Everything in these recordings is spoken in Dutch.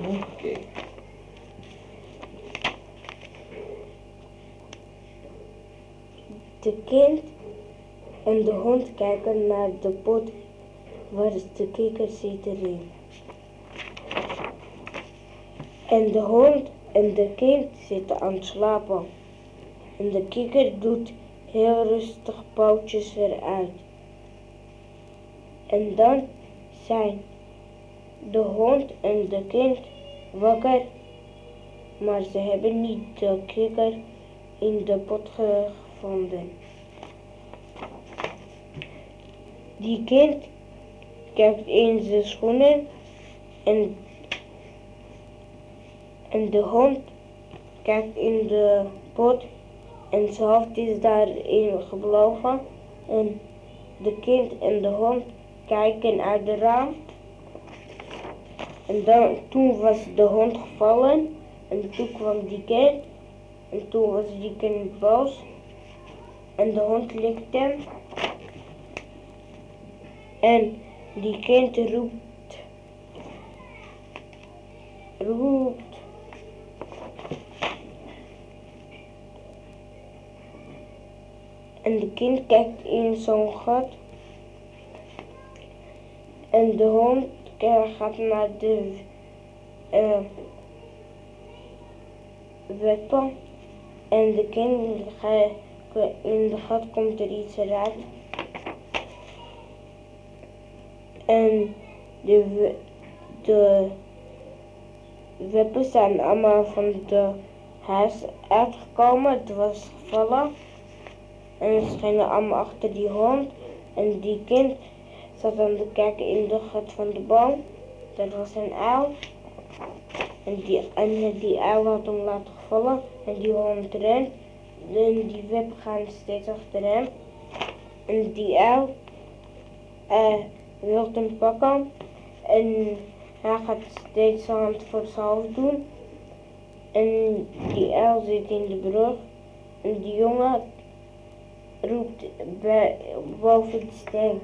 Oké. De kind en de hond kijken naar de pot waar de kikker zit erin. En de hond en de kind zitten aan het slapen. En de kikker doet heel rustig pootjes eruit. En dan zijn de hond en de kind wakker, maar ze hebben niet de kikker in de pot gevonden. Die kind kijkt in zijn schoenen en de hond kijkt in de pot en zijn hoofd is daarin gebloven. En de kind en de hond kijken uit de raam. En toen was de hond gevallen en toen kwam die kind en toen was die kind boos en de hond likte hem. En die kind roept. En de kind kijkt in zo'n gat. En de hond gaat naar de weppen. En de kind in de gat komt er iets eruit. En de weppen zijn allemaal van de huis uitgekomen. Het was gevallen. En ze gingen allemaal achter die hond. En die kind zat aan te kijken in de gat van de boom. Dat was een uil. En die uil had hem laten vallen. En die hond rent. En die weppen gaan steeds achter hem. En die uil wil hem pakken. En hij gaat steeds zijn hand voor zijn hoofd doen. En die uil zit in de brug. En die jongen roept boven de steen.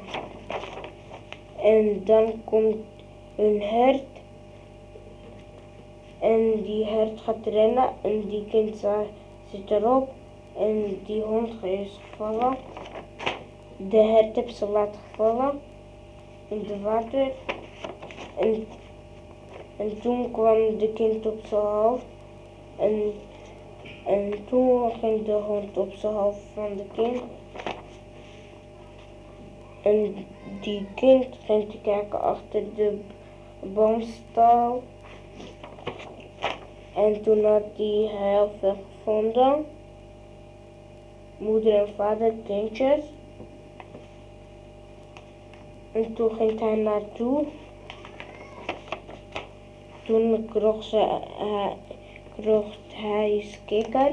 En dan komt een hert. En die hert gaat rennen. En die kind zit erop. En die hond is gevallen. De hert heeft ze laten vallen in het water. En toen kwam de kind op zijn hoofd. En toen ging de hond op zijn hoofd van de kind. En die kind ging te kijken achter de boomstal. En toen had hij heel veel gevonden. Moeder en vader, kindjes. En toen ging hij naartoe. Toen krocht hij zijn kikker.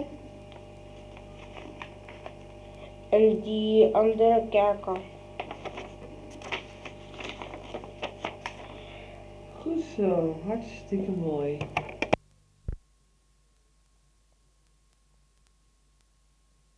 En die andere kerken. Goed zo, hartstikke mooi.